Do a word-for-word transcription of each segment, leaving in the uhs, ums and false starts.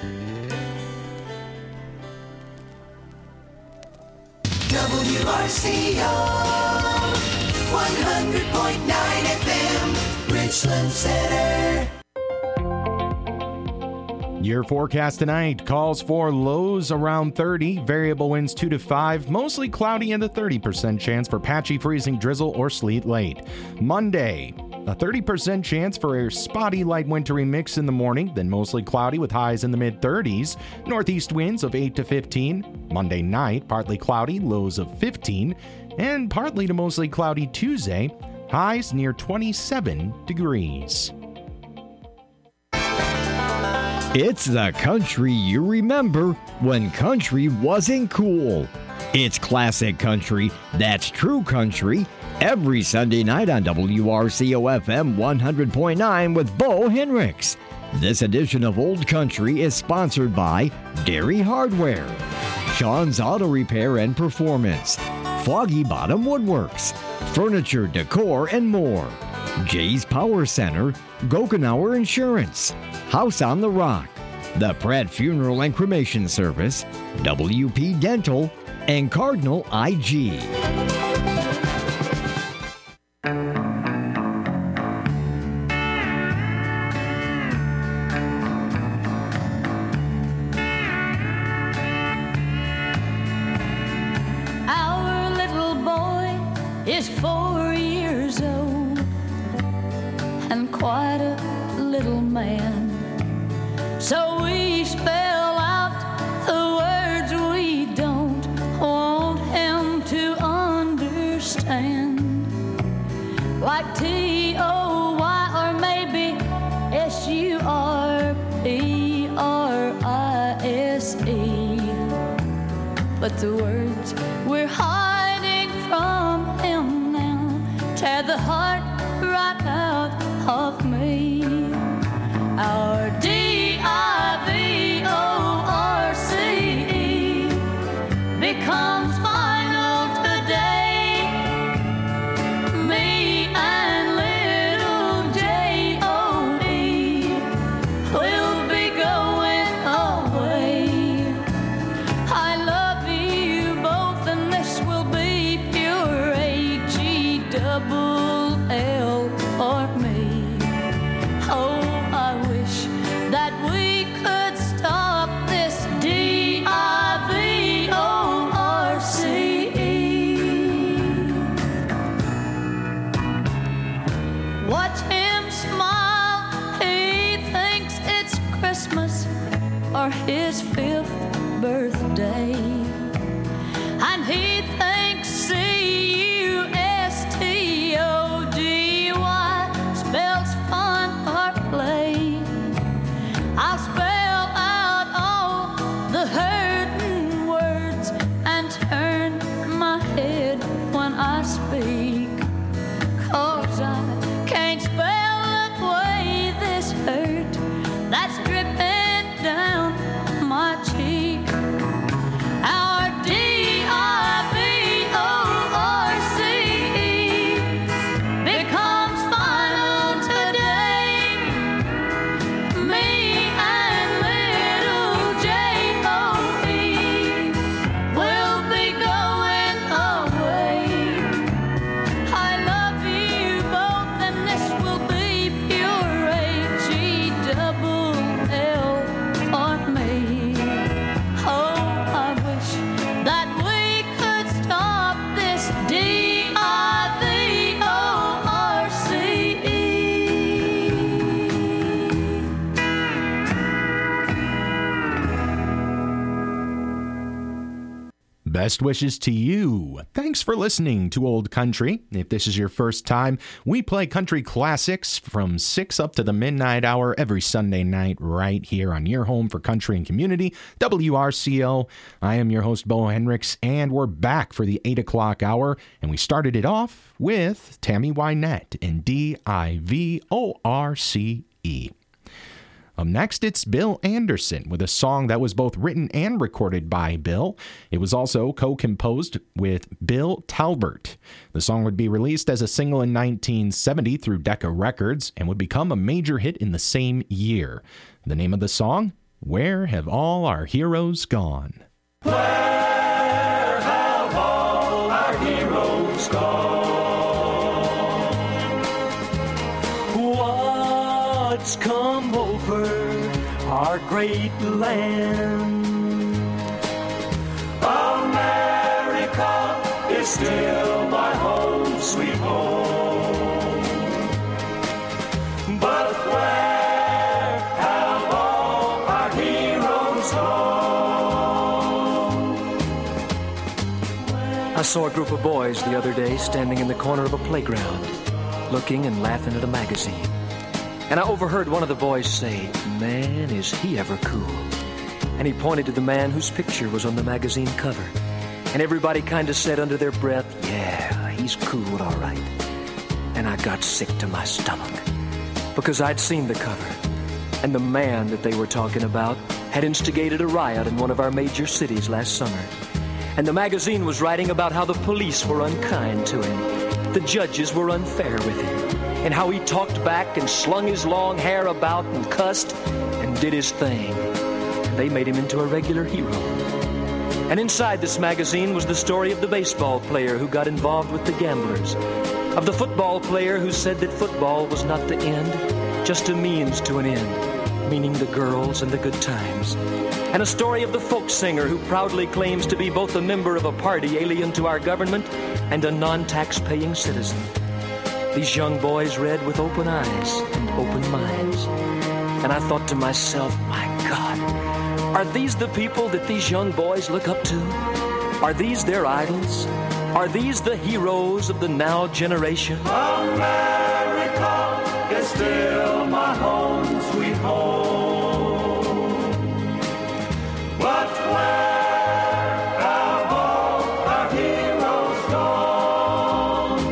W R C O one hundred point nine F M, Richland Center. Your forecast tonight calls for lows around thirty, variable winds two to five, mostly cloudy and a thirty percent chance for patchy freezing drizzle or sleet late. Monday, a thirty percent chance for a spotty light wintry mix in the morning, then mostly cloudy with highs in the mid thirties. Northeast winds of eight to fifteen. Monday night, partly cloudy, lows of fifteen. And partly to mostly cloudy Tuesday, highs near twenty-seven degrees. It's the country you remember when country wasn't cool. It's classic country that's true country every Sunday night on W R C O F M one hundred point nine with Bo Henricks. This edition of Old Country is sponsored by Dairy Hardware, Sean's Auto Repair and Performance, Foggy Bottom Woodworks, Furniture, Decor, and more, Jay's Power Center, Gokenauer Insurance, House on the Rock, the Pratt Funeral and Cremation Service, W P Dental, and Cardinal I G. Our little boy is four years old and quite a little man. So we spell out the words we don't want him to understand, like T O Y or maybe S U R P R I S E. But the words we're hiding from him now tear the heart right out of me. Our D I V O R C E becomes final today. Me and little J O E will be going away. I love you both and this will be pure H E double L for me. Oh, I wish that we could stop this D I V O R C E. Watch him smile, he thinks it's Christmas or his fifth birthday. And he thinks C U S T O D Y spells fun or play. I'll spell out all the hurting words and turn my head when I speak, 'cause I can't spell away this hurt that's dripping down my cheek. Our D I V O R C E becomes final today. Me and little J O E will be going away. I love you both and this will be pure H E double L for me. Oh, I wish that we could stop this D I V O R C E. Best wishes to you. Thanks for listening to Old Country. If this is your first time, we play country classics from six up to the midnight hour every Sunday night right here on your home for country and community, W R C O. I am your host, Bo Henricks, and we're back for the eight o'clock hour, and we started it off with Tammy Wynette and D I V O R C E. Up next, it's Bill Anderson with a song that was both written and recorded by Bill. It was also co-composed with Bill Talbert. The song would be released as a single in nineteen seventy through Decca Records and would become a major hit in the same year. The name of the song, Where Have All Our Heroes Gone? Where have all our heroes gone? What's come over our great land? America is still my home, sweet home. But where have all our heroes gone? I saw a group of boys the other day standing in the corner of a playground, looking and laughing at a magazine. And I overheard one of the boys say, "Man, is he ever cool." And he pointed to the man whose picture was on the magazine cover. And everybody kind of said under their breath, "Yeah, he's cool, all right." And I got sick to my stomach because I'd seen the cover. And the man that they were talking about had instigated a riot in one of our major cities last summer. And the magazine was writing about how the police were unkind to him, the judges were unfair with him, and how he talked back and slung his long hair about and cussed and did his thing. And they made him into a regular hero. And inside this magazine was the story of the baseball player who got involved with the gamblers, of the football player who said that football was not the end, just a means to an end, meaning the girls and the good times. And a story of the folk singer who proudly claims to be both a member of a party alien to our government and a non-tax-paying citizen. These young boys read with open eyes and open minds. And I thought to myself, my God, are these the people that these young boys look up to? Are these their idols? Are these the heroes of the now generation? America is still my home, sweet home. But where have all our heroes gone?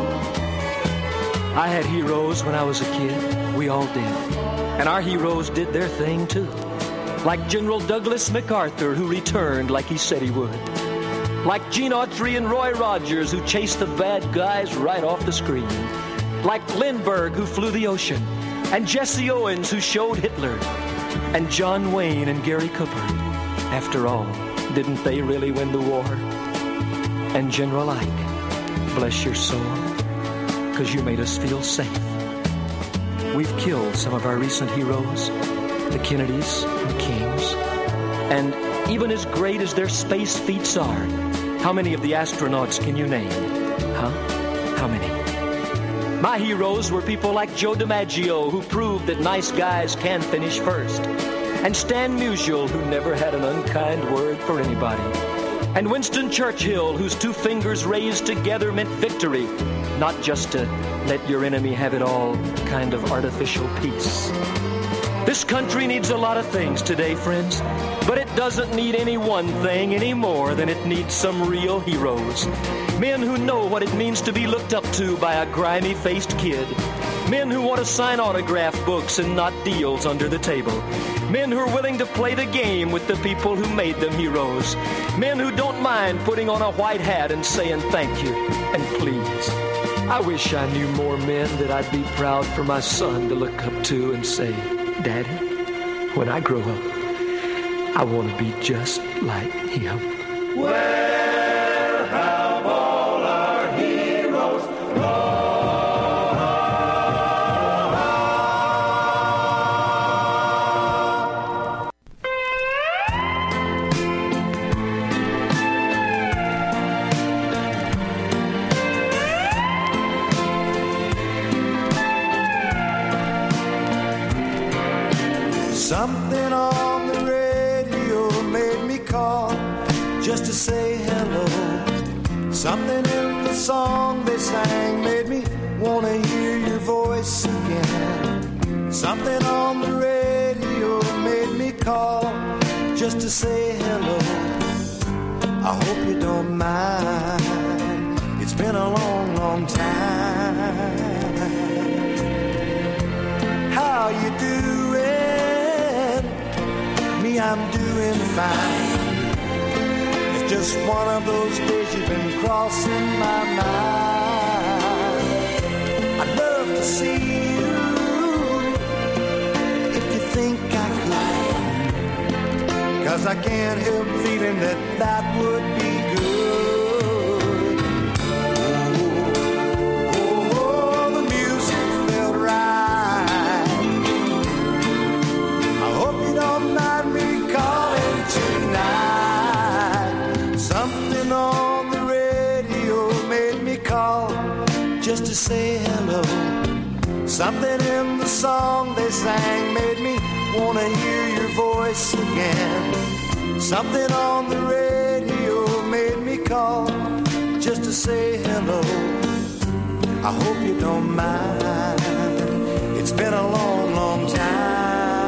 I had heroes when I was a kid. We all did. And our heroes did their thing too. Like General Douglas MacArthur, who returned like he said he would. Like Gene Autry and Roy Rogers, who chased the bad guys right off the screen. Like Lindbergh, who flew the ocean. And Jesse Owens, who showed Hitler. And John Wayne and Gary Cooper. After all, didn't they really win the war? And General Ike, bless your soul, because you made us feel safe. We've killed some of our recent heroes, the Kennedys and Kings. And even as great as their space feats are, how many of the astronauts can you name? Huh? How many? My heroes were people like Joe DiMaggio, who proved that nice guys can finish first. And Stan Musial, who never had an unkind word for anybody. And Winston Churchill, whose two fingers raised together meant victory, not just to let your enemy have it all, kind of artificial peace. This country needs a lot of things today, friends, but it doesn't need any one thing any more than it needs some real heroes. Men who know what it means to be looked up to by a grimy-faced kid. Men who want to sign autograph books and not deals under the table. Men who are willing to play the game with the people who made them heroes. Men who don't mind putting on a white hat and saying thank you and please. I wish I knew more men that I'd be proud for my son to look up to and say, "Daddy, when I grow up, I want to be just like him." Where have all our heroes gone? Something on the radio made me call just to say hello. Something in the song they sang made me want to hear your voice again. Something on the radio made me call just to say hello. I hope you don't mind. It's been a long, long time. How you doing? Me, I'm doing fine. It's just one of those days you've been crossing my mind. I'd love to see you if you think I could. 'cause I can't help feeling that that would be good. Oh, oh, the music felt right. I hope you don't mind me calling tonight. Something on the radio made me call just to say hello. Something in the song they sang made me wanna hear your voice again. Something on the radio made me call just to say hello. I hope you don't mind. It's been a long, long time.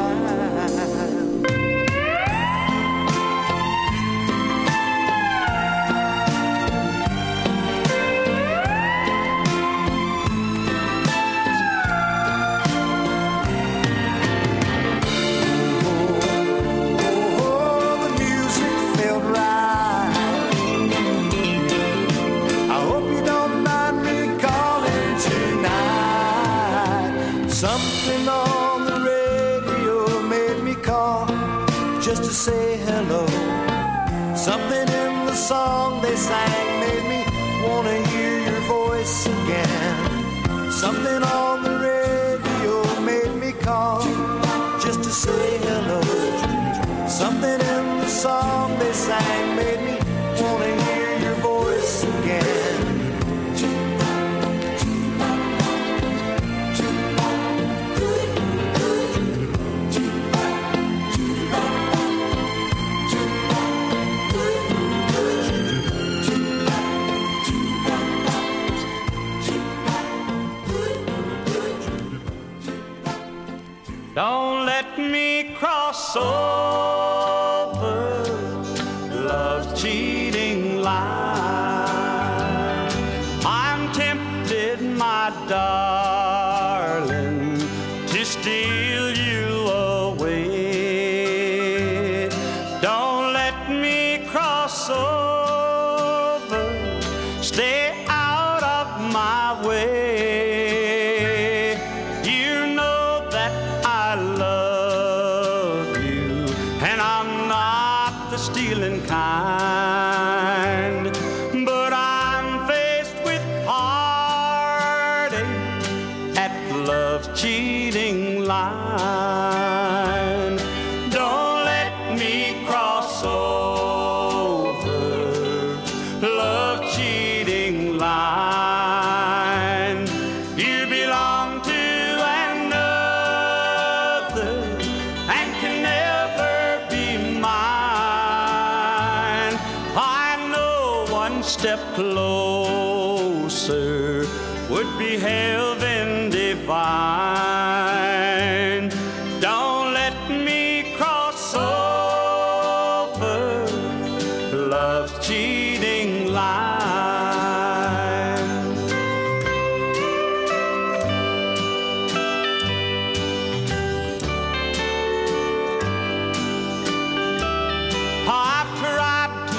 Something on the radio made me call just to say hello. Something in the song they sang made me wanna hear your voice again. Something on the radio made me call just to say hello. Something in the song they sang made me wanna hear your voice again. Don't let me cross over love's cheating line. I'm tempted, my darling, to steal you away. Don't let me cross over, stay out of my way. Stealing kind, but I'm faced with heartache at love's cheating line. Don't let me cross over love's cheating line. You belong to another and can never be mine. Step closer would be heaven divine. Don't let me cross over love's cheating line. I've tried to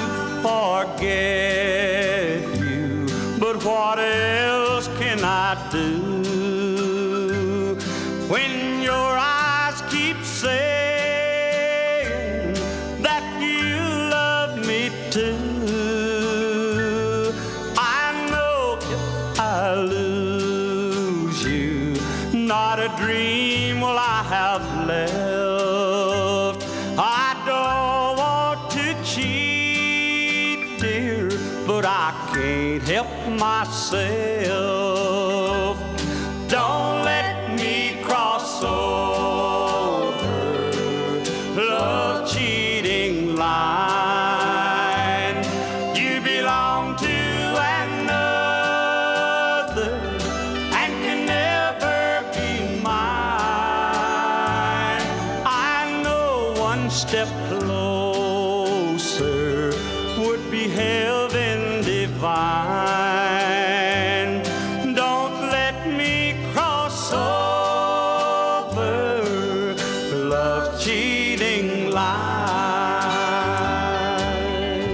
forget, but what else can I do when your eyes keep saying that you love me too? I know if I lose you, not a dream will I have left. I don't want to cheat, dear, but I can't help myself. Don't let me cross over love's cheating line. You belong to another and can never be mine. I know one step closer would be heaven divine. Don't let me cross over love's cheating line.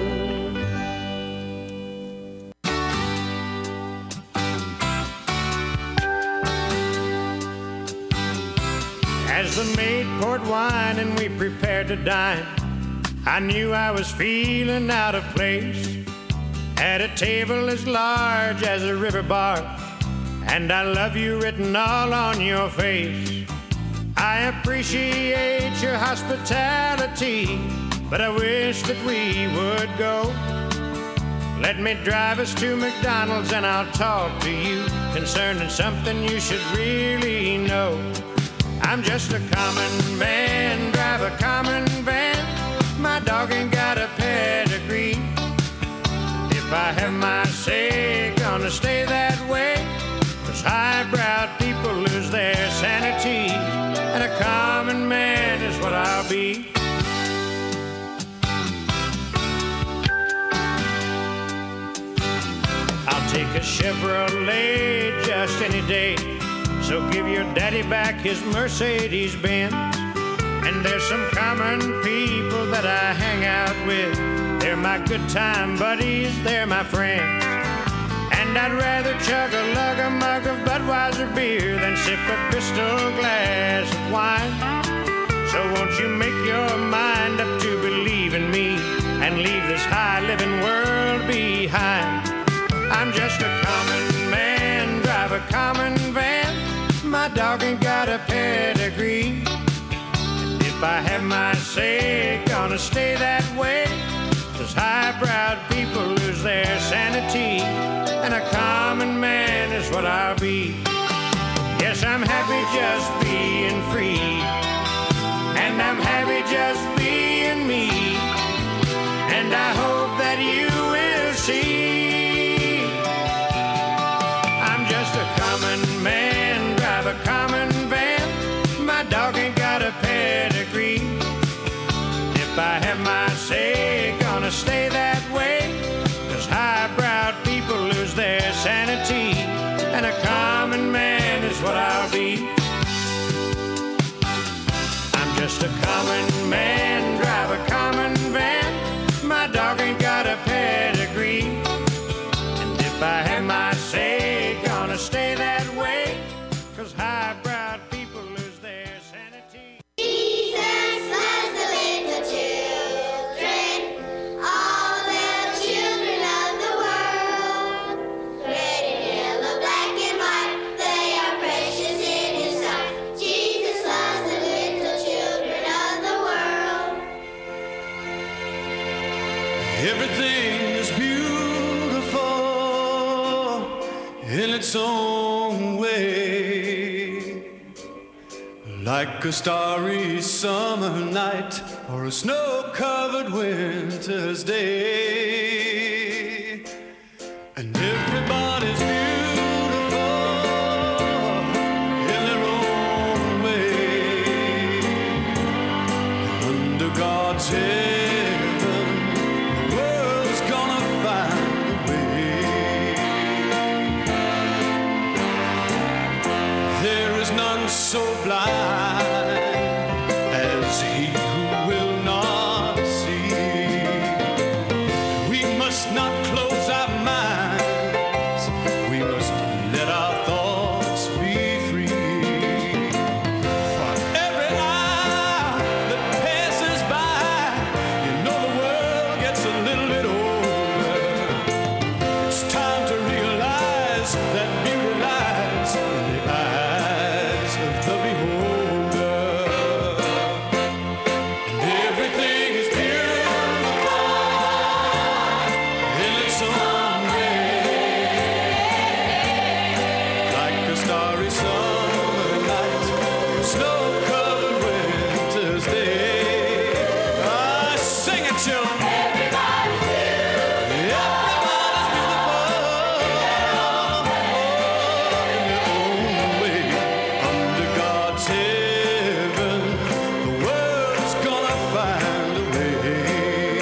As the maid poured wine and we prepared to dine, I knew I was feeling out of place at a table as large as a river barge, and I love you written all on your face. I appreciate your hospitality, but I wish that we would go. Let me drive us to McDonald's and I'll talk to you concerning something you should really know. I'm just a common man, drive a common van. My dog ain't got a pedigree. If I have my say, gonna stay that way. 'Cause highbrow people lose their sanity, and a common man is what I'll be. I'll take a Chevrolet just any day, so give your daddy back his Mercedes-Benz. And there's some common people that I hang out with. They're my good time buddies, they're my friends. And I'd rather chug a lug a mug of Budweiser beer than sip a crystal glass of wine. So won't you make your mind up to believe in me and leave this high-living world behind. I'm just a common man, drive a common van. My dog ain't got a pedigree. If I have my say, gonna stay that way. 'Cause highbrow people lose their sanity, and a common man is what I'll be. Yes, I'm happy just being free, and I'm happy just being me. And I hope that you will see. I'm just a common man, drive a common van. My dog ain't got a pedigree. If I have my say, gonna stay that way. 'Cause highbrow people lose their sanity, and a common man is what I'll be. I'm just a common man, drive a common van. My dog ain't got a pedigree. And if I have my say, gonna stay that way. 'Cause highbrow people lose their sanity. Jesus loves the little children, all the children of the world. Red and yellow, black and white, they are precious in His sight. Jesus loves the little children of the world. Everything is beautiful in its own way, like a starry summer night or a snow-covered winter's day. And everybody's beautiful in their own way. Under God's heaven, the world's gonna find a way. There is none so blind as he who will not see. We must not close our minds, we must let our thoughts be free. For every hour that passes by, you know the world gets a little bit older. It's time to realize that beauty lies in the eyes of the beholder. And everything is beautiful in its own way, like a starry summer night, snow-covered winter's day. Ah, sing it, children. Everybody's beautiful. Everybody's beautiful in their own way. Under God's heaven, the world's gonna find a way.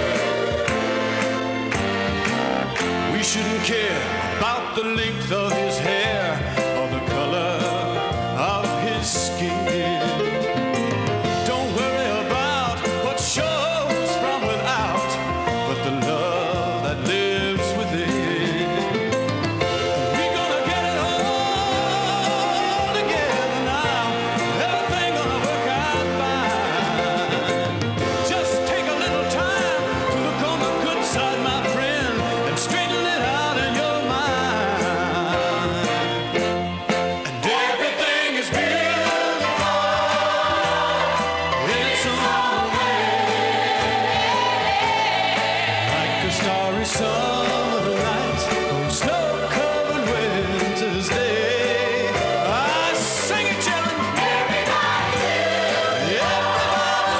We shouldn't care about the length of his hair or the color of his skin. Don't worry about what shows from without, but the love that lives within. We're gonna get it all together now. Everything gonna work out fine. Just take a little every summer night on snow-covered winter's day. I sing it, children. Everybody's beautiful. Everybody's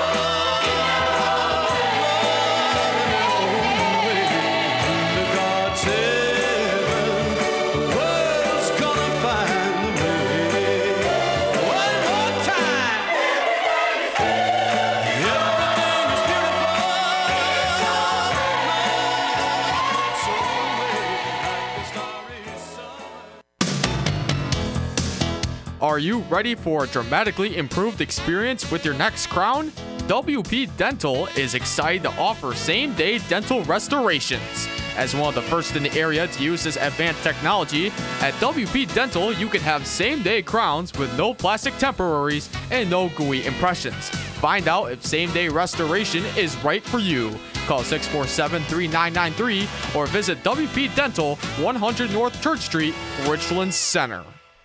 beautiful. To God's heaven, the world's gonna find the way. One more time. Everything is beautiful. Are you ready for a dramatically improved experience with your next crown? W P Dental is excited to offer same-day dental restorations. As one of the first in the area to use this advanced technology, at W P Dental you can have same-day crowns with no plastic temporaries and no gooey impressions. Find out if same-day restoration is right for you. Call six four seven, three nine nine three or visit W P Dental, one hundred North Church Street, Richland Center.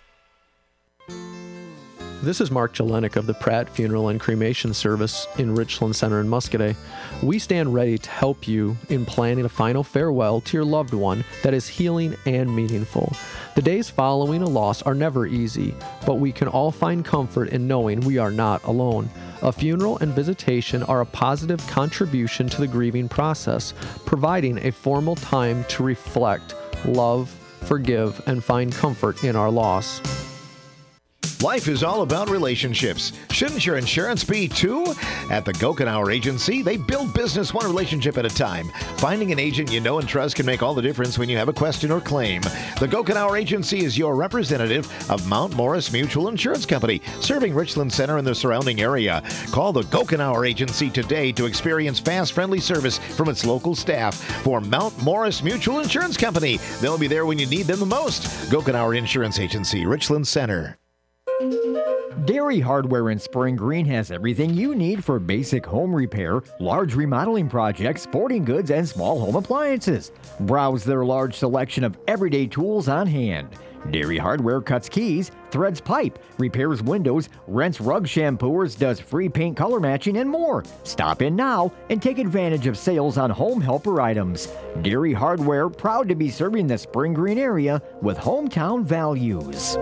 This is Mark Jelenik of the Pratt Funeral and Cremation Service in Richland Center in Muscadet. We stand ready to help you in planning a final farewell to your loved one that is healing and meaningful. The days following a loss are never easy, but we can all find comfort in knowing we are not alone. A funeral and visitation are a positive contribution to the grieving process, providing a formal time to reflect, love, forgive, and find comfort in our loss. Life is all about relationships. Shouldn't your insurance be too? At the Gokenauer Agency, they build business one relationship at a time. Finding an agent you know and trust can make all the difference when you have a question or claim. The Gokenauer Agency is your representative of Mount Morris Mutual Insurance Company, serving Richland Center and the surrounding area. Call the Gokenauer Agency today to experience fast, friendly service from its local staff. For Mount Morris Mutual Insurance Company, they'll be there when you need them the most. Gokenauer Insurance Agency, Richland Center. Dairy Hardware in Spring Green has everything you need for basic home repair, large remodeling projects, sporting goods, and small home appliances. Browse their large selection of everyday tools on hand. Dairy Hardware cuts keys, threads pipe, repairs windows, rents rug shampooers, does free paint color matching, and more. Stop in now and take advantage of sales on home helper items. Dairy Hardware, proud to be serving the Spring Green area with hometown values.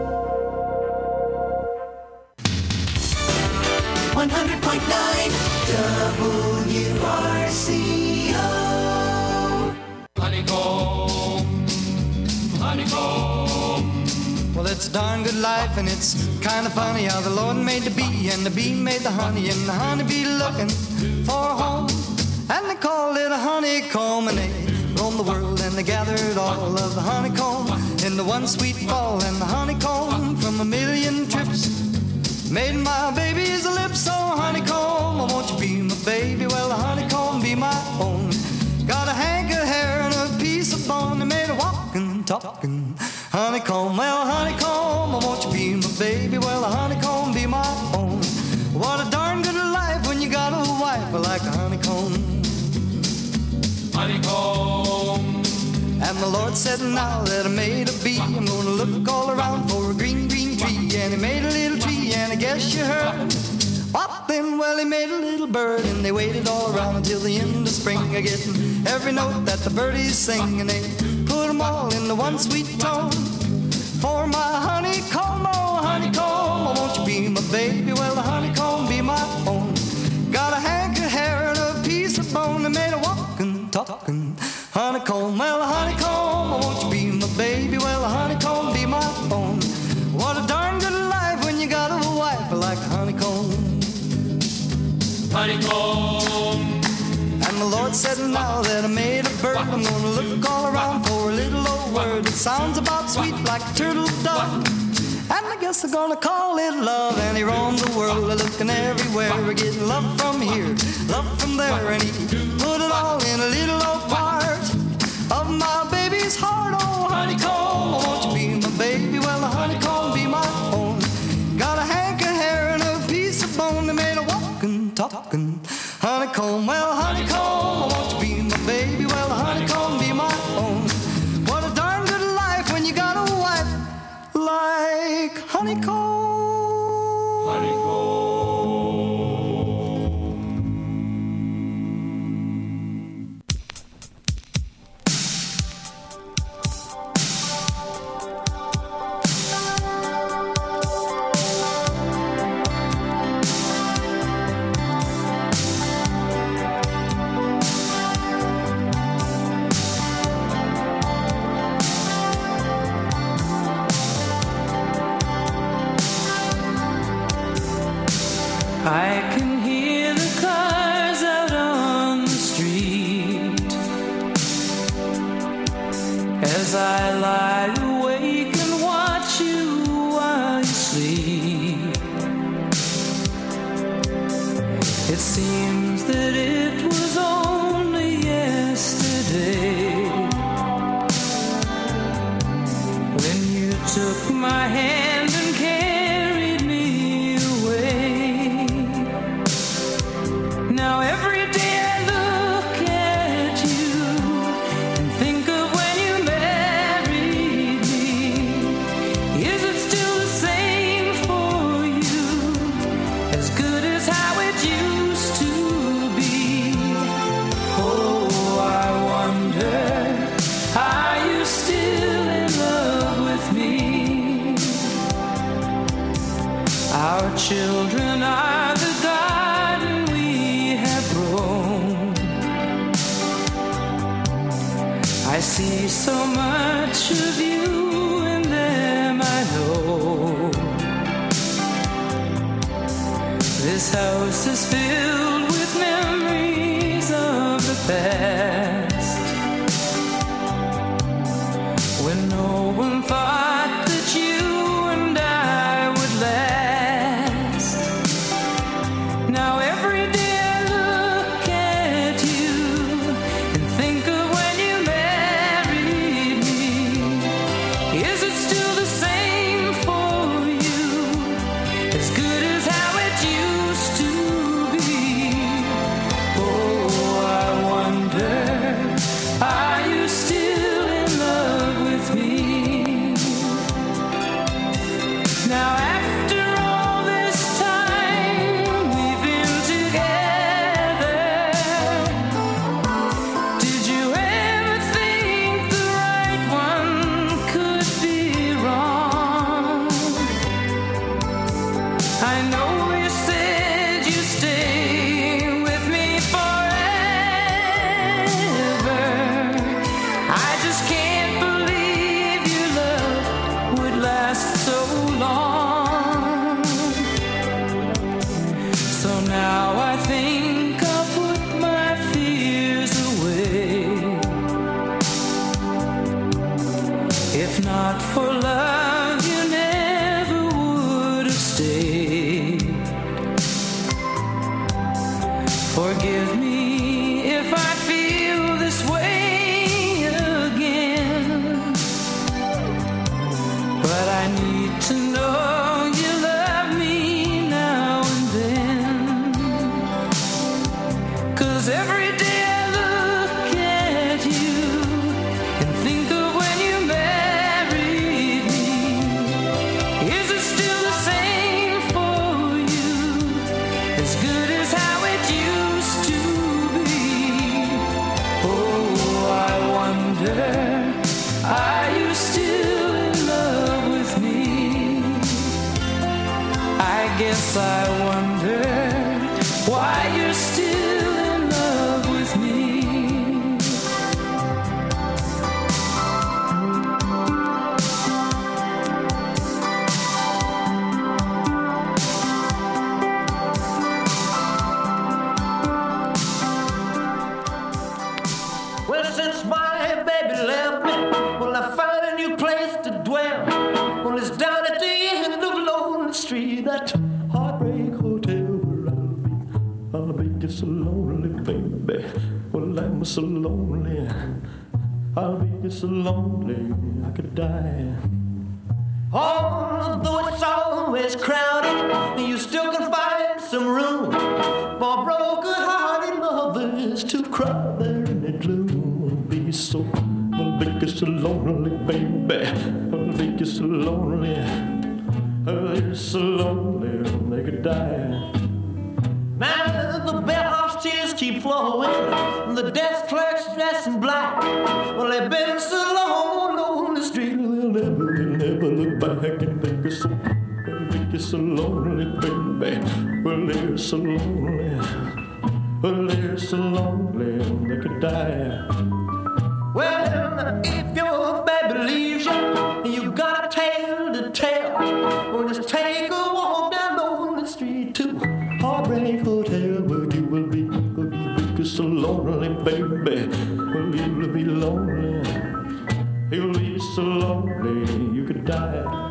one hundred point nine W R C O. Honeycomb, honeycomb. Well, it's a darn good life, and it's kind of funny how the Lord made the bee, and the bee made the honey, and the honeybee looking for a home. And they called it a honeycomb, and they roamed the world, and they gathered all of the honeycomb into one sweet ball, and the honeycomb from a million trips made my baby's lips. So honeycomb, won't you be my baby? Well, the honeycomb be my own. Got a hank of hair and a piece of bone that made a walking, talking honeycomb. Well, honeycomb, won't you be my baby? Well, the honeycomb be my own. What a darn good life when you got a wife like a honeycomb. Honeycomb. And the Lord said, now that I made a bee, I'm gonna look all around for a green, green tree. And he made a little tree, and I guess you heard. What then? Well, he made a little bird, and they waited all around until the end of spring, getting every note that the birdies sing, and they put them all into one sweet tone. For my honeycomb, oh honeycomb, won't you be my baby? Well, the honeycomb be my own. Got a hank of hair and a piece of bone that made a walking, talking honeycomb. Well, the honeycomb, won't you be my baby? Well, the honeycomb be my own. What a darn good life when you got a wife like a honeycomb. Honeycomb. And the Lord said, now that I made a bird, I'm gonna look all around for a little old word that sounds about sweet like a turtle dove. And I guess they're gonna call it love. And he roamed the world looking everywhere, getting love from here, love from there, and he put it all in a little old part of my baby's heart. Oh honeycomb, won't you be my baby? Well, the honeycomb be my own. Got a hank of hair and a piece of bone that made a walking, talking honeycomb. Well, honeycomb, won't you be my baby? Well, the honeycomb be my own. What a darn good life when you got a wife like honeycomb. Honeycomb. see so much of you in them, I know. This house is filled with memories of the past, when no one thought that you and I would last. Now every day I look at you and think of when you married me. Is it still the same for you? As good as how it used to be? Oh, I wonder, are you still in love with me? Now after all this time we've been together, did you ever think the right one could be wrong? I know you said you'd stay with me forever. I just can't believe your love would last so long. So now I think I'll put my fears away. If not for love, you never would have stayed. Forgive me if I feel this way again, but I need to know you love me now and then. 'Cause every day I look at you and think of when you married me. Is it still the same for you? As good as how it used to be? Oh, I wonder, are you still in love with me? I guess I wonder why you're still in love with me. Well, since my baby left me, well, I found a new place to dwell. Well, it's down at the end of Lonely Street, that heartbreak hotel where I'll be. I'll be just so lonely, baby. Well, I'm so lonely. I'll be just so lonely, I could die. Although it's always crowded, you still can find some room for broken-hearted lovers to cry there in the gloom. Be so, I'll be just so lonely, baby. I'll be just so lonely. I'll be so lonely, they could die. Now the bellhop's tears keep flowing, the desk clerk's dressed in black. Well, they've been so long on the street, they'll never, they'll never look back and think it's so, they'll think it's so lonely, baby. Well, they're so lonely, well, they're so lonely, they could die. Well, if your baby leaves you, you got a tale to tell. Well, just take a walk down on the street to Heartbreak Hotel, where you will be, where you will be so lonely, baby. Well, you will be lonely, you'll be so lonely, you could die.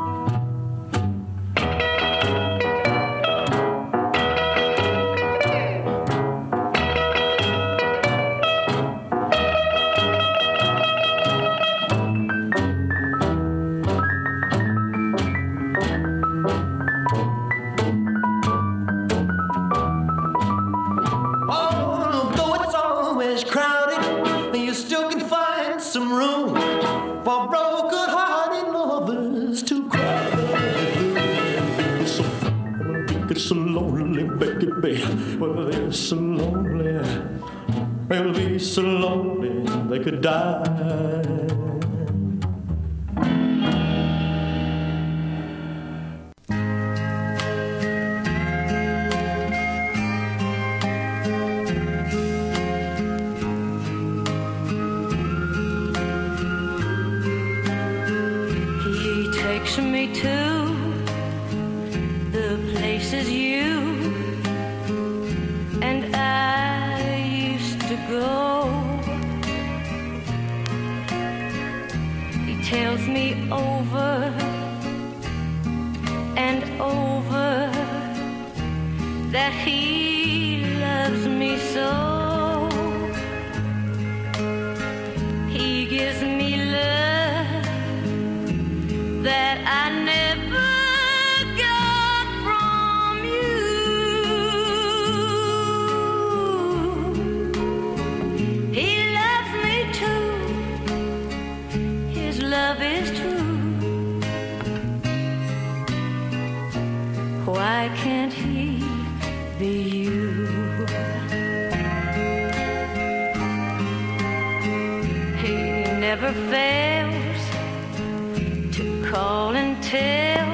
So lonely, baby. Well, they're so lonely. They'll be so lonely they could die. takes me to the places you and I used to go. He tells me over and over that he loves me so. He gives me love that I never got from you. He loves me too. His love is true. Why can't he be you? He never fails to call and tell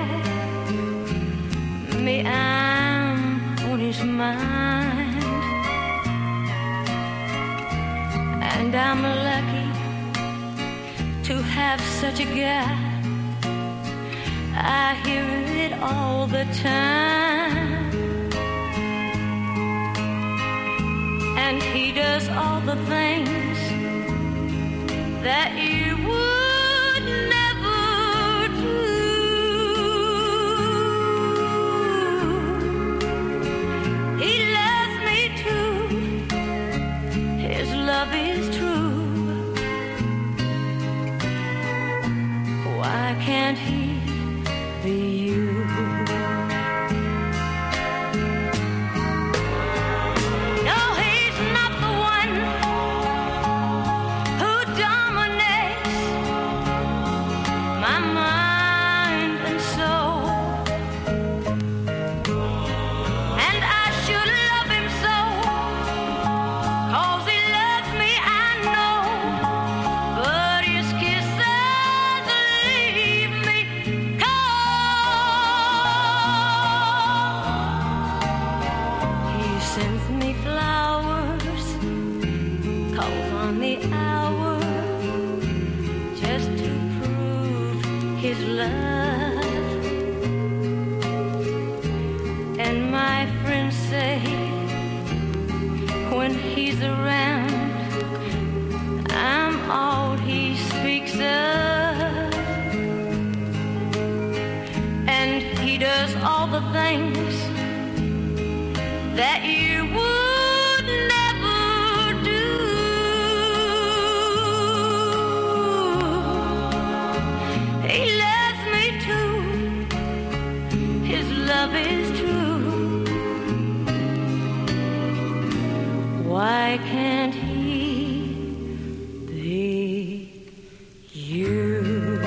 me I'm on his mind, and I'm lucky to have such a guy. I hear it all the time, and he does all the things that you would never do. He loves me too. His love is true. Why can't he be you? No, he's not the one who dominates my mind and soul, and I should love him so, 'cause he loves me, I know, but his kisses leave me cold. He sends me flowers, calls on the hour, just to prove his love. And my friends say, when he's around, I'm all he speaks of. And he does all the things that you would never do. He loves me too. His love is true. Why can't he be you?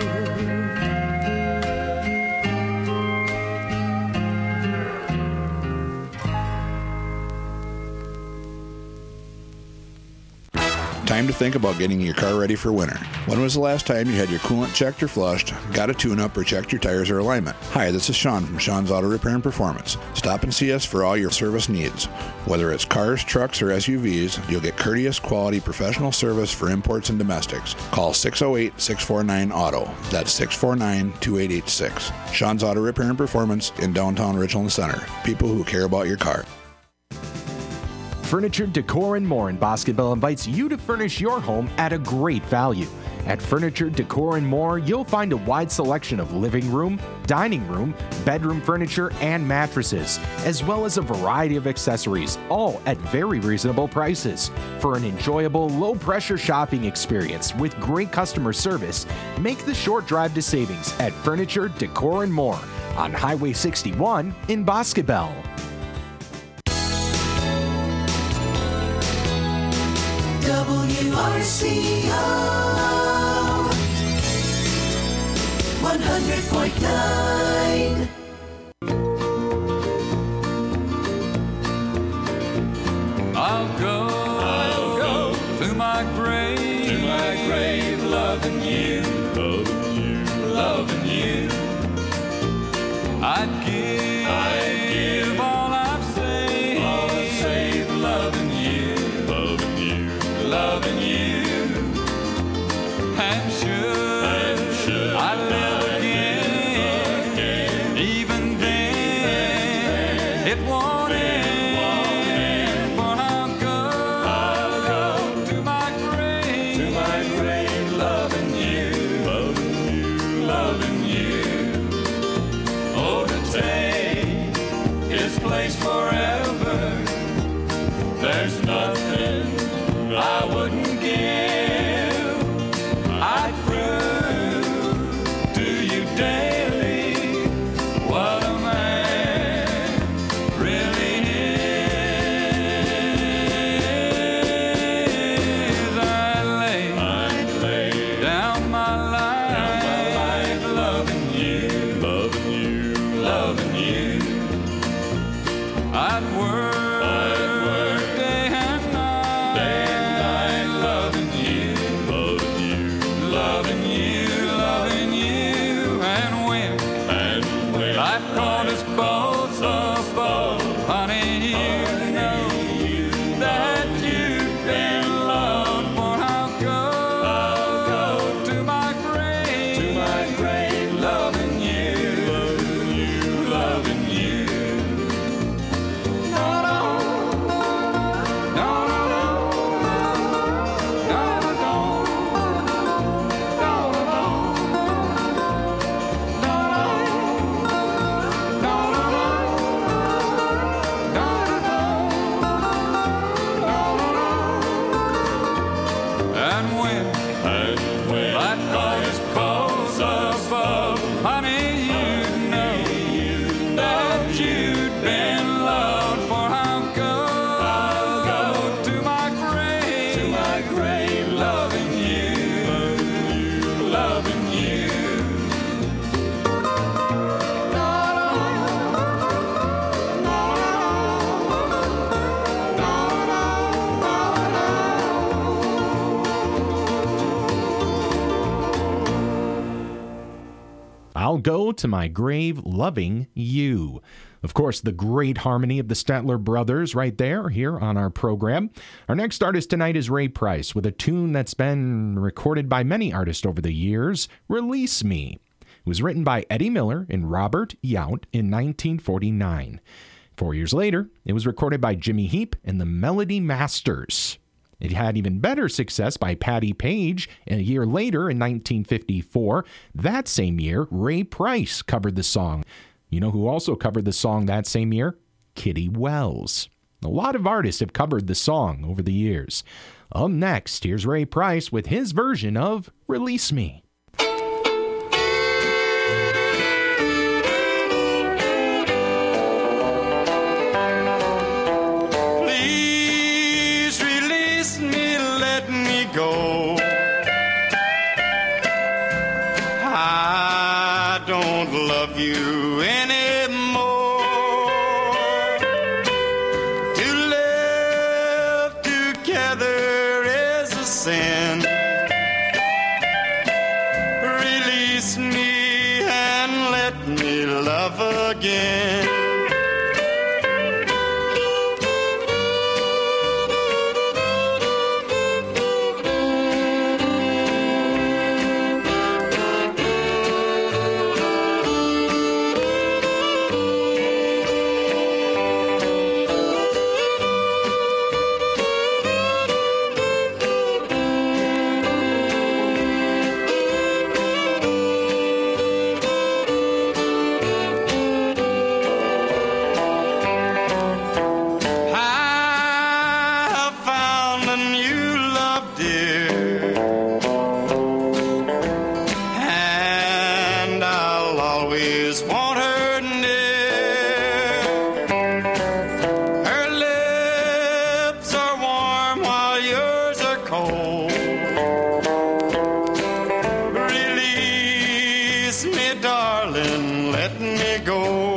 Time to think about getting your car ready for winter. When was the last time you had your coolant checked or flushed, got a tune-up, or checked your tires or alignment? Hi, this is Sean from Sean's Auto Repair and Performance. Stop and see us for all your service needs. Whether it's cars, trucks, or S U Vs, you'll get courteous, quality, professional service for imports and domestics. Call six oh eight, six four nine, auto. That's six four nine, two eight eight six. Sean's Auto Repair and Performance in downtown Richland Center. People who care about your car. Furniture, Decor, and More in Bosqueville invites you to furnish your home at a great value. At Furniture, Decor, and More, you'll find a wide selection of living room, dining room, bedroom furniture, and mattresses, as well as a variety of accessories, all at very reasonable prices. For an enjoyable, low-pressure shopping experience with great customer service, make the short drive to savings at Furniture, Decor, and More on Highway sixty-one in Bosqueville. W R C O one hundred point nine. I'll go, I'll go to my grave, to my grave, loving you, loving you, loving you. I'd give, I'd give all I've saved, all I've saved, loving you, loving you, loving you. And should, and should I live again, and when, And when that cause calls above, honey, you know that you'd been loved. For I'll go, I'll go to my grave, to my grave, loving you, loving you. I'll go to my grave loving you. Of course, the great harmony of the Statler Brothers right there here on our program. Our next artist tonight is Ray Price with a tune that's been recorded by many artists over the years, Release Me. It was written by Eddie Miller and Robert Yount in nineteen forty-nine. Four years later, it was recorded by Jimmy Heap and the Melody Masters. It had even better success by Patti Page, and a year later in nineteen fifty-four. That same year, Ray Price covered the song. You know who also covered the song that same year? Kitty Wells. A lot of artists have covered the song over the years. Up next, here's Ray Price with his version of Release Me. Please release me, let me go. I don't love you anymore. To live together is a sin. Release me and let me love again. I have found a new love, dear, and I'll always want her near. Her lips are warm while yours are cold. Release me, darling, let me go.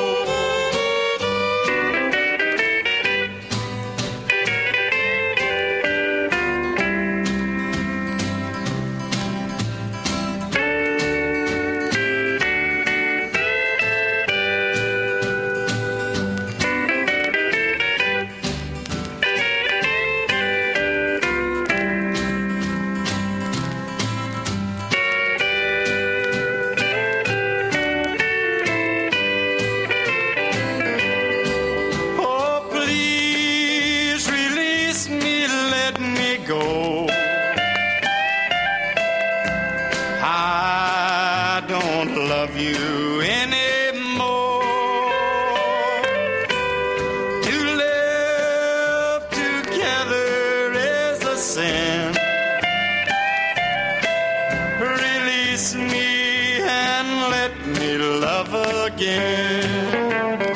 Oh, please release me, let me go. I don't love you anymore. To live together is a sin. Release me and let me love again.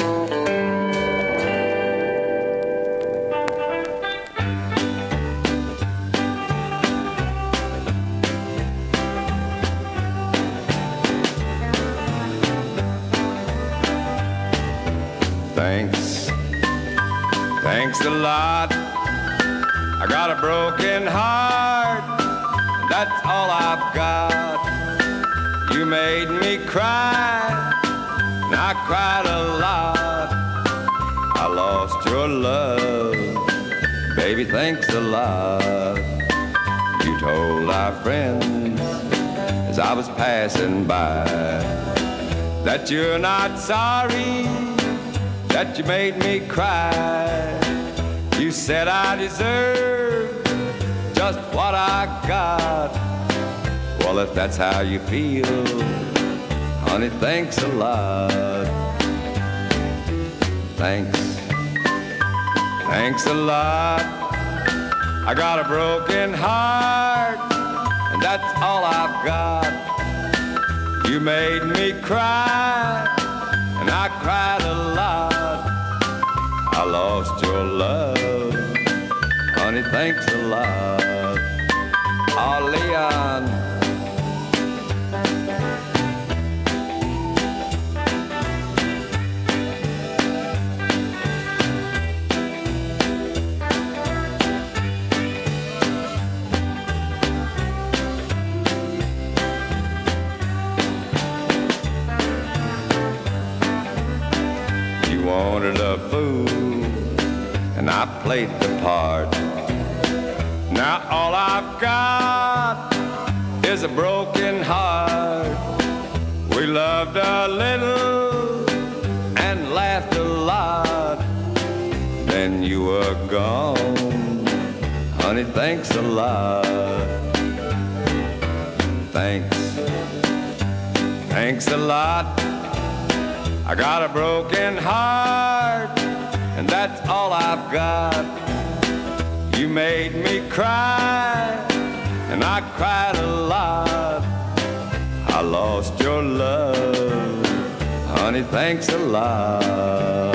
Thanks, thanks a lot. I got a broken heart, and that's all I've got. You made me cry, and I cried a lot. I lost your love, baby, thanks a lot. You told our friends as I was passing by that you're not sorry, that you made me cry. You said I deserve just what I got. Well, if that's how you feel, honey, thanks a lot. Thanks, thanks a lot. I got a broken heart, and that's all I've got. You made me cry, and I cried a lot. I lost your love, honey, thanks a lot. Oh, Leon. Wanted a fool, and I played the part. Now all I've got is a broken heart. We loved a little and laughed a lot. Then you were gone, honey, thanks a lot. Thanks, thanks a lot. I got a broken heart, and that's all I've got. You made me cry, and I cried a lot. I lost your love, honey, thanks a lot.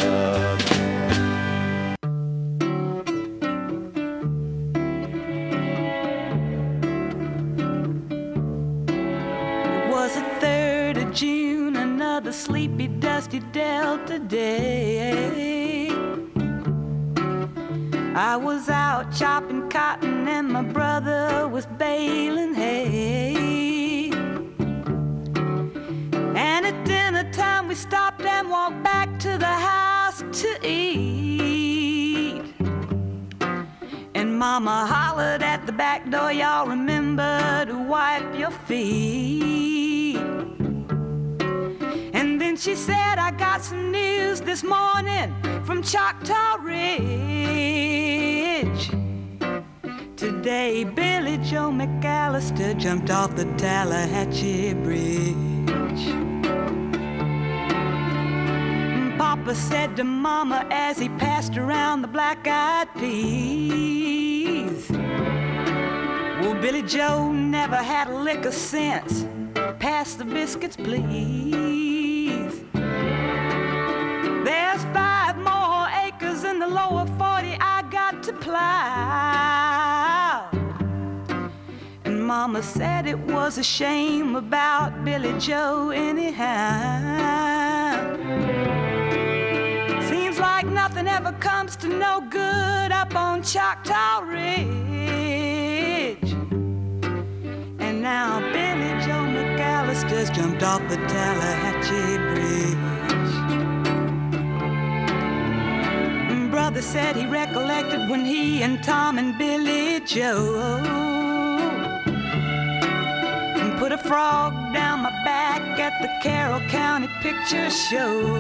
It was the third of June, another sleepy, dusty Delta day. I was out chopping cotton and my brother was baling hay. And at dinner time we stopped and walked back to the house to eat. And Mama hollered at the back door, y'all remember to wipe your feet. And then she said, I got some news this morning from Choctaw Ridge. Today, Billy Joe McAllister jumped off the Tallahatchie Bridge. Papa said to Mama as he passed around the black-eyed peas, well, Billy Joe never had a lick of sense. Pass the biscuits, please. There's five more acres in the lower forty I got to plow. And Mama said it was a shame about Billy Joe anyhow. Seems like nothing ever comes to no good up on Choctaw Ridge. And now Billy Joe McAllister's jumped off the Tallahatchie Bridge. Brother said he recollected when he and Tom and Billy Joe put a frog down my back at the Carroll County Picture Show.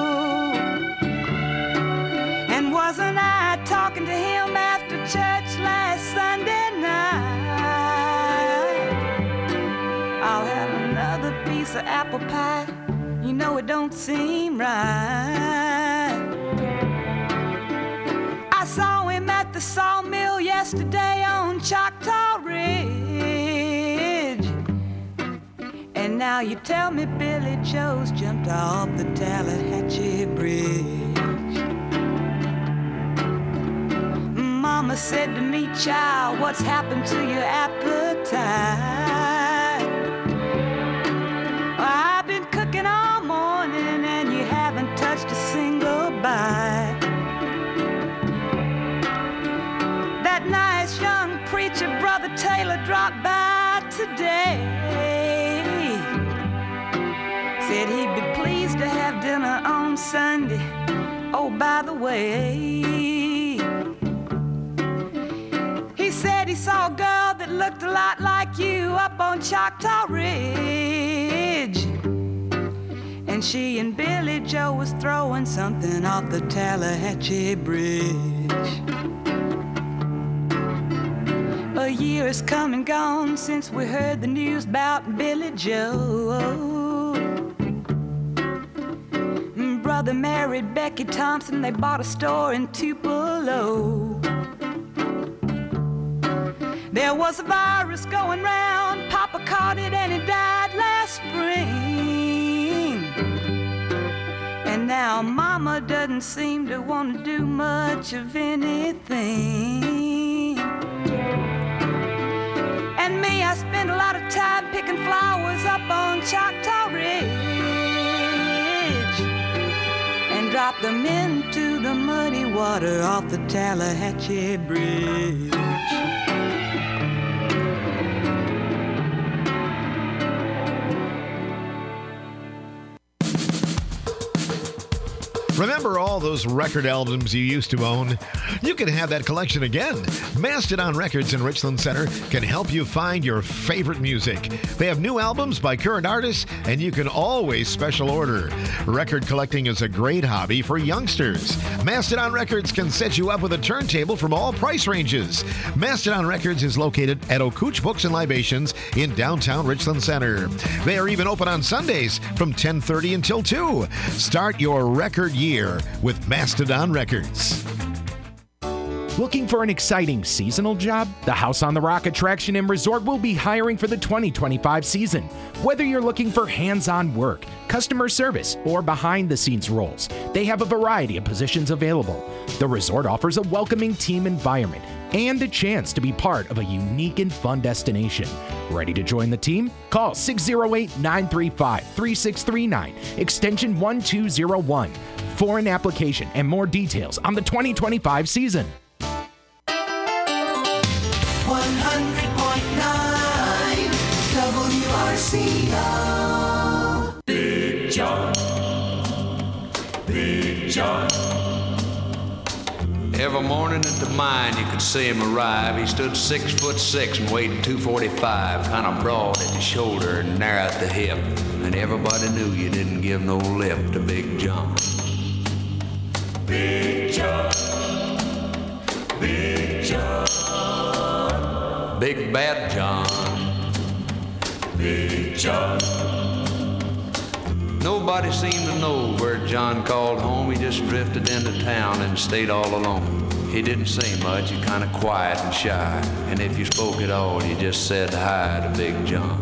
And wasn't I talking to him after church last Sunday night? I'll have another piece of apple pie. You know it don't seem right. I saw him at the sawmill yesterday on Choctaw Ridge. And now you tell me Billy Joe's jumped off the Tallahatchie Bridge. Mama said to me, child, what's happened to your appetite? I've been cooking all morning and you haven't touched a single bite. That nice young preacher, Brother Taylor, dropped by today. Said he'd be pleased to have dinner on Sunday. Oh, by the way, he said he saw a girl that looked a lot like you up on Choctaw Ridge. And she and Billy Joe was throwing something off the Tallahatchie Bridge. A year has come and gone since we heard the news about Billy Joe. Brother married Becky Thompson, they bought a store in Tupelo. There was a virus going round, Papa caught it and he died last spring. And now Mama doesn't seem to want to do much of anything. And me, I spend a lot of time picking flowers up on Choctaw Ridge and drop them into the muddy water off the Tallahatchie Bridge. Remember all those record albums you used to own? You can have that collection again. Mastodon Records in Richland Center can help you find your favorite music. They have new albums by current artists, and you can always special order. Record collecting is a great hobby for youngsters. Mastodon Records can set you up with a turntable from all price ranges. Mastodon Records is located at O'Cooch Books and Libations in downtown Richland Center. They are even open on Sundays from ten thirty until two. Start your record year with Mastodon Records. Looking for an exciting seasonal job? The House on the Rock Attraction and Resort will be hiring for the twenty twenty-five season. Whether you're looking for hands-on work, customer service, or behind-the-scenes roles, they have a variety of positions available. The resort offers a welcoming team environment and a chance to be part of a unique and fun destination. Ready to join the team? Call six oh eight, nine three five, three six three nine, extension one two oh one for an application and more details on the twenty twenty-five season. one hundred point nine W R C O. Big John, Big John. Every morning at the mine you could see him arrive. He stood six foot six and weighed two forty-five, kind of broad at the shoulder and narrow at the hip. And everybody knew you didn't give no lip to Big John. Big John, Big John, Big Bad John, Big John. Nobody seemed to know where John called home. He just drifted into town and stayed all alone. He didn't say much, he kind of quiet and shy. And if you spoke at all, you just said hi to Big John.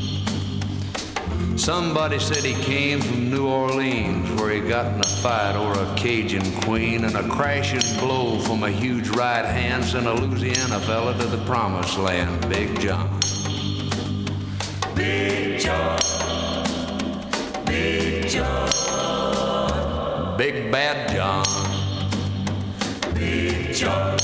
Somebody said he came from New Orleans, where he got in a fight over a Cajun queen, and a crashing blow from a huge right hand sent a Louisiana fella to the promised land. Big John. Big John, Big John, Big Bad John, Big John.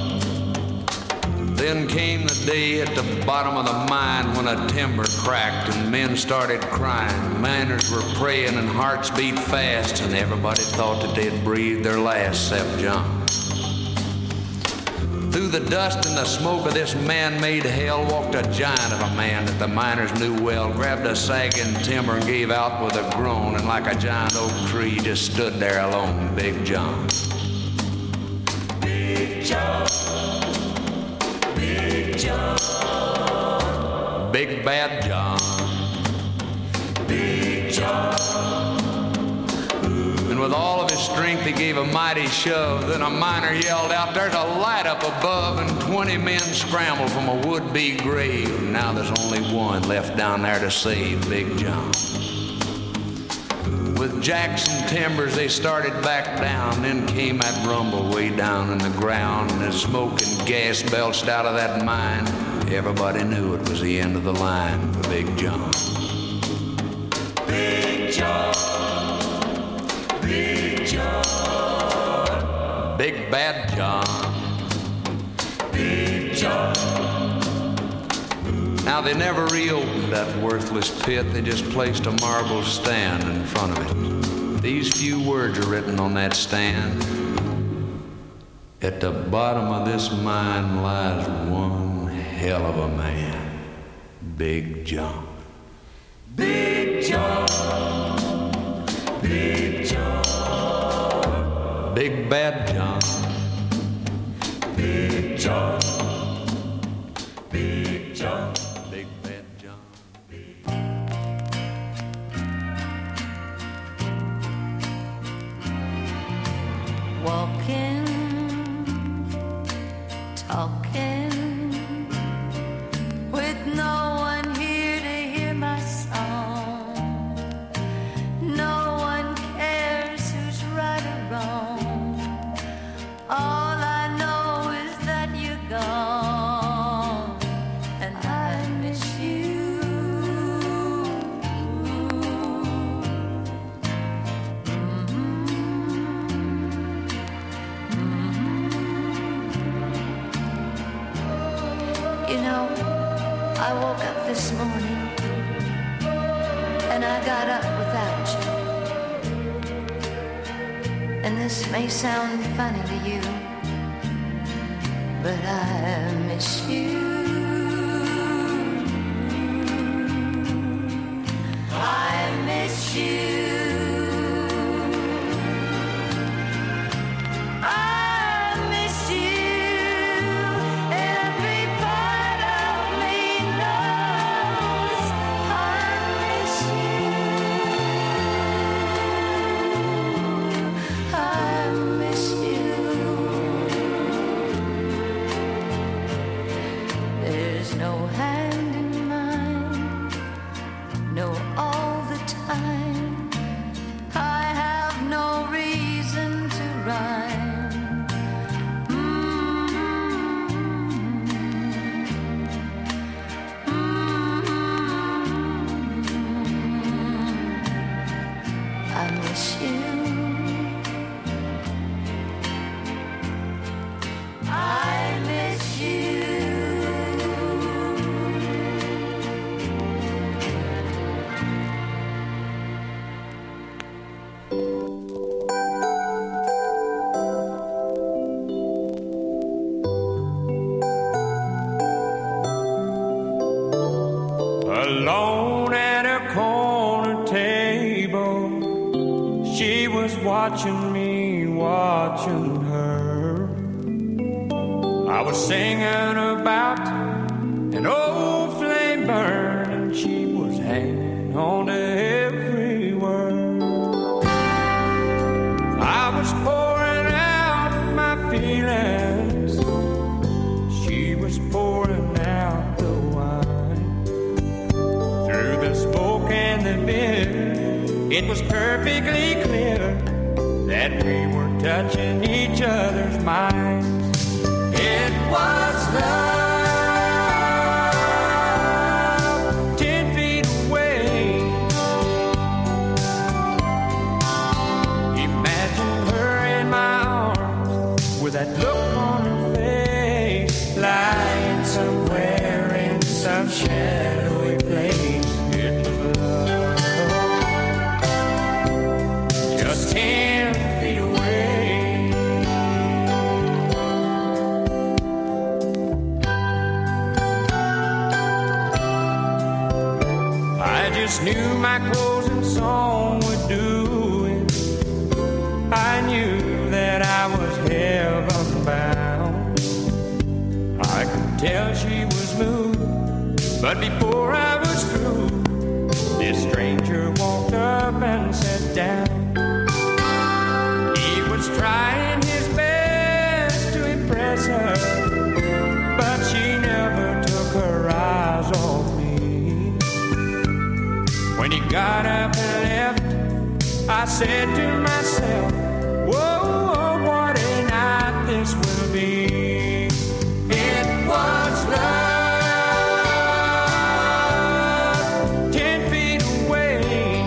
Then came the day at the bottom of the mine when a timber cracked and men started crying. Miners were praying and hearts beat fast, and everybody thought that they'd breathed their last except John. Through the dust and the smoke of this man-made hell walked a giant of a man that the miners knew well, grabbed a sagging timber and gave out with a groan, and like a giant oak tree just stood there alone, Big John. Big John, Big John, Big Bad John, Big John. And with all of his strength he gave a mighty shove. Then a miner yelled out, "There's a light up above," and twenty men scrambled from a would-be grave. Now there's only one left down there to save Big John. With Jackson timbers they started back down. Then came that rumble way down in the ground, and as smoke and gas belched out of that mine, everybody knew it was the end of the line for Big John. Big John, Big John, Big Bad John, Big John. Now they never reopened that worthless pit. They just placed a marble stand in front of it. These few words are written on that stand. At the bottom of this mine lies one hell of a man, Big John. Big John, Big John, Big Bad John, Big John, Big John, Big Bad John. Walking, talking, You know, I woke up this morning and I got up without you. And this may sound funny to you, but I miss you. I miss you. Alone at a corner table, she was watching me, watching her. I was singing about an old flame burn, and she was hanging on to every word. I was pouring out my feelings, she was pouring out the wine. Through the smoke and the beer, it was perfectly clear that we were touching each other's minds. It was love, ten feet away. Imagine her in my arms with that look on her face, lying somewhere in some shadowy place. It was love, just ten feet away. I just knew my closing song would do it. I knew that I was heaven bound. I could tell she was moved, but before I was through, this stranger walked up and sat down. He was trying his best to impress her, but she never took her eyes off me. When he got up and left, I said to myself, whoa, what a night this will be. It was love, ten feet away.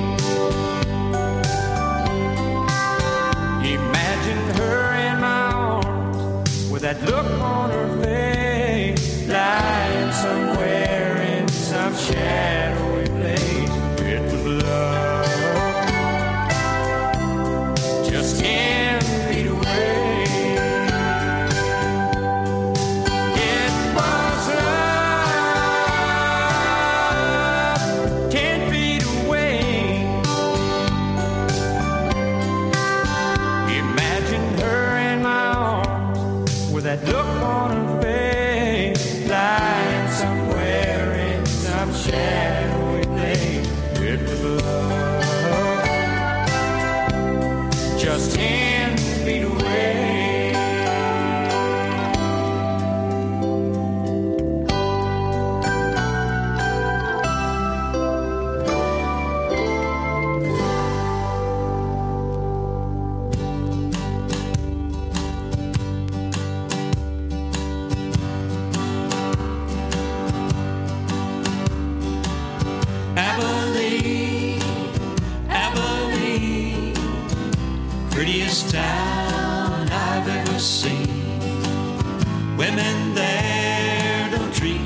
Imagine her in my arms with that look on her face, lying somewhere in some shadowy place. It was love, just ten feet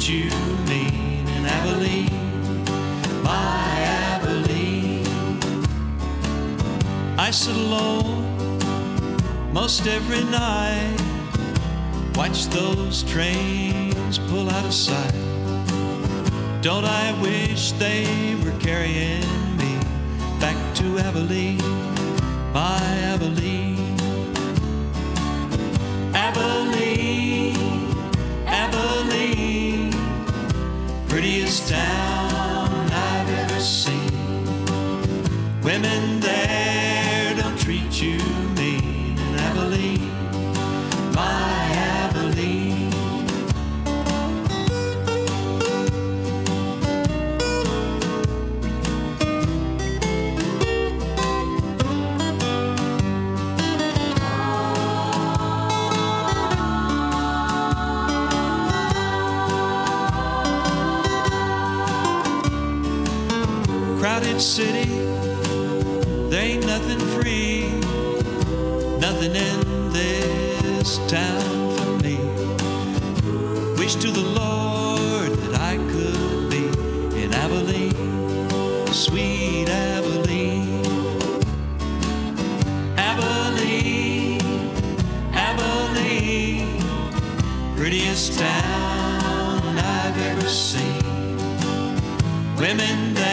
treat you mean in Abilene, my Abilene. I sit alone most every night, watch those trains pull out of sight. Don't I wish they were carrying me back to Abilene, my Abilene. Abilene, Abilene, prettiest town I've ever seen. Women there don't treat you mean in Abilene, my Abilene. Crowded city, there ain't nothing free, nothing in this town for me. Wish to the Lord that I could be in Abilene, sweet Abilene. Abilene, Abilene, prettiest town I've ever seen. Women there